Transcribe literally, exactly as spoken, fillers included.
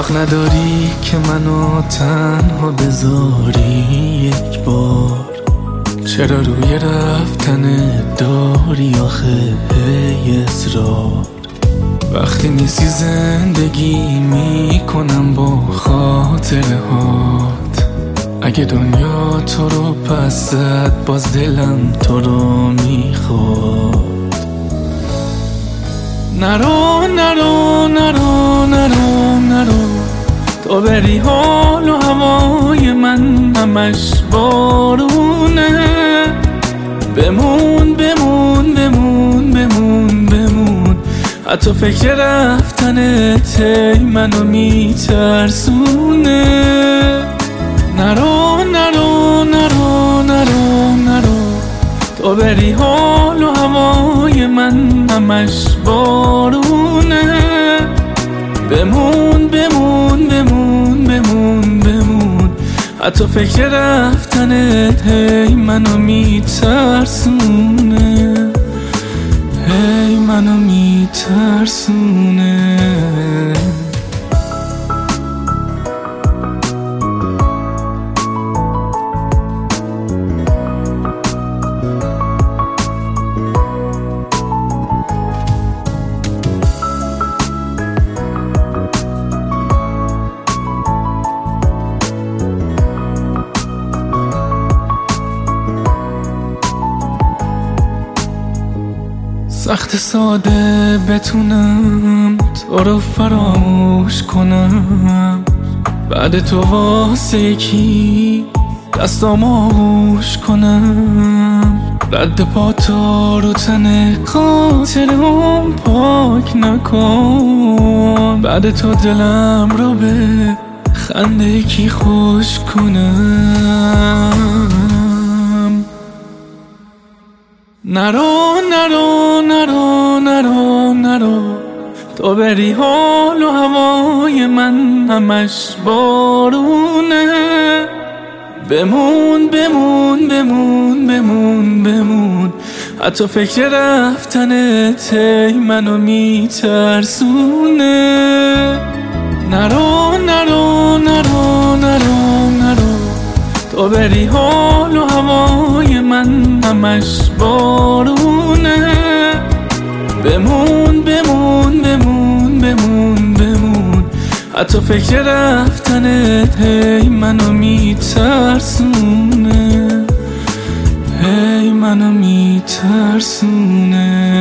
حق نداری که منو تنها بذاری یک بار. چرا روی رفتن داری آخه هی اصرار؟ وقتی نیستی زندگی میکنم با خاطره هات. اگه دنیا تو رو پس زد باز دلم تو رو میخواد. نرو نرو نرو نرو نرو، تو بری حال و هوای من همش بارونه. بمون بمون بمون بمون بمون، حتی فکر رفتنت هی منو میترسونه. نرو نرو نرو نرو نرو، تو بری حال و هوای من همش بارونه. بمون بمون بمون بمون بمون، حتی فکر رفتنت هی منو میترسونه. هی منو میترسونه. سخت ساده بتونم تو رو فراموش کنم، بعد تو واسه یکی دستام آغوش کنم. رد پا تو رو تن خاطرم پاک نکن، بعد تو دلم رو به خنده یکی خوش کنم. نرو نرو نرو نرو نرو، تو بری حال و هوای من همش بارونه. بمون بمون بمون بمون بمون، حتی فکر رفتنت هی منو میترسونه. نرو نرو نرو نرو نرو، تو بری حال و هوای من همش بارونه. بمون بمون بمون بمون بمون، حتی فکر رفتنت هی منو میترسونه. هی منو میترسونه.